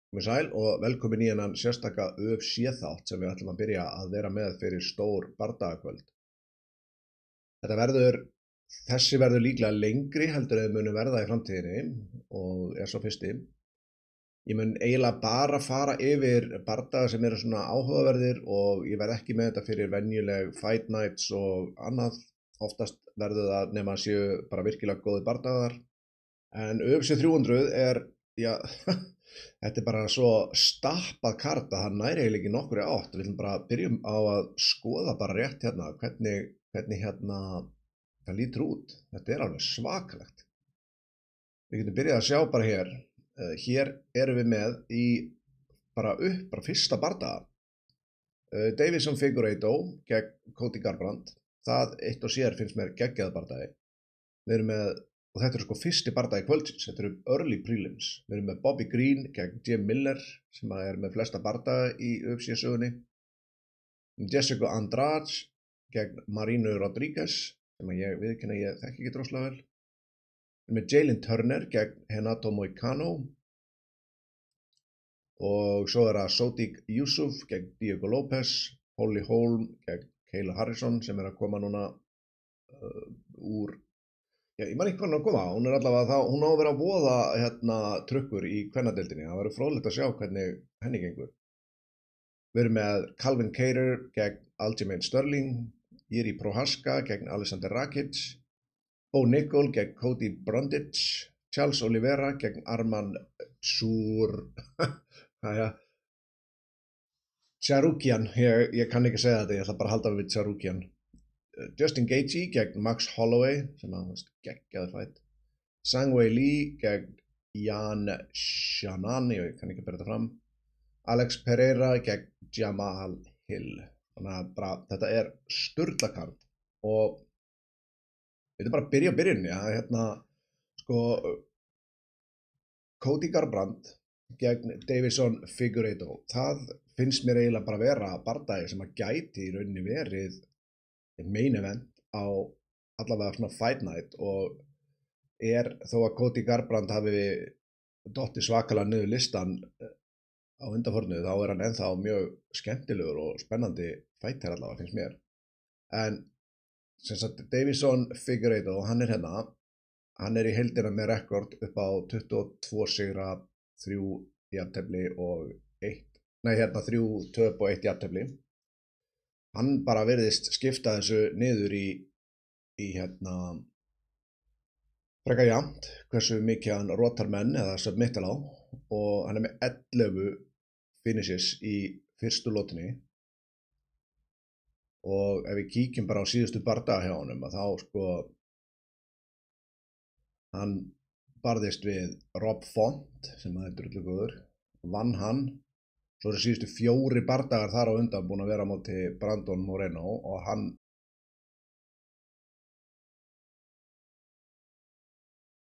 Komið sæl og velkomin í hennan sérstaka UFC-þátt sem við ætlum að byrja að vera með fyrir stór bardagakvöld. Þessi verður líklega lengri heldur en munu verða í framtíðinni og er svo fyrsti. Ég mun eiginlega bara fara yfir bardaga sem eru svona áhugaverðir og ég verð ekki með þetta fyrir venjuleg fight nights og annað. Oftast verður það nema að séu bara virkilega góði bardagaðar. En UFC 300 er, já, þetta er bara svo stappað kart að það næri eiginlega ekki nokkru átt. Við ætlum bara að byrjum á að skoða bara rétt hérna hvernig hérna það lítur út. Þetta er alveg svakalegt. Við getum byrjað að sjá bara hér. Hér erum við með í bara fyrsta bardaga. Deivisson Figueiredo gegn Cody Garbrandt. Það eitt og sér finnst mér geggjað bardagi. Við erum með, og þetta er sko fyrsti bardagi kvöldsins, þetta eru early prelims. Við erum með Bobby Green gegn Jim Miller sem er með flesta bardaga í UFC-sögunni. Jessica Andrade gegn Marino Rodriguez sem ég viðurkenni að ég þekki ekki droslega vel. Við erum með Jalen Turner gegn Renato Moicano og svo er það Sodiq Yusuff gegn Diego Lopez, Holly Holm gegn Kayla Harrison sem er að koma núna úr, ég man ekki hvað hún er að koma, hún er allavega það, hún á að vera að voða trukkur í kvennadeildinni, það verður fróðlegt að sjá hvernig henni gengur. Við erum með Calvin Kattar gegn Aljamain Sterling, Jiri Prochazka gegn Alexander Rakic, Bo Nickal gegn Cody Brundage, Charles Oliveira gegn Arman Tsarukyan, ég kann ekki segja þetta, ég ætla bara að halda við Tsarukyan. Justin Gaethje gegn Max Holloway, sem að geggjaði fætt. Zhang Weili gegn Yan Xiaonan, ég kann ekki bera þetta fram. Alex Pereira gegn Jamal Hill. Þannig að bara, þetta er sturlakart og við erum bara að byrja á byrjunni. Cody Garbrandt gegn Deivisson Figueiredo. Það finnst mér eiginlega bara vera bardagi sem að gæti í rauninni verið main event á allavega svona fight night og er þó að Cody Garbrandt hafi dottið svakalega niður listan á undanförnu þá er hann ennþá mjög skemmtilegur og spennandi fighter allavega finnst mér. En sem sagt Deivisson Figueiredo, hann er hérna, hann er í heildina með rekord upp á 22 sigra, 3 jafntefli og 3 töp og 1 jafntefli. Hann bara virðist skipta þessu niður í frekar jafnt hversu mikið hann rotar menn eða submittar á og hann er með 11 finishes í fyrstu lotunni og ef við kíkjum bara á síðustu bardaga hjá honum að þá sko hann barðist við Rob Font sem að þetta er öllu góður, vann hann. Svo eru síðustu 4 bardagar þar á undan búin að vera á móti Brandon Moreno og hann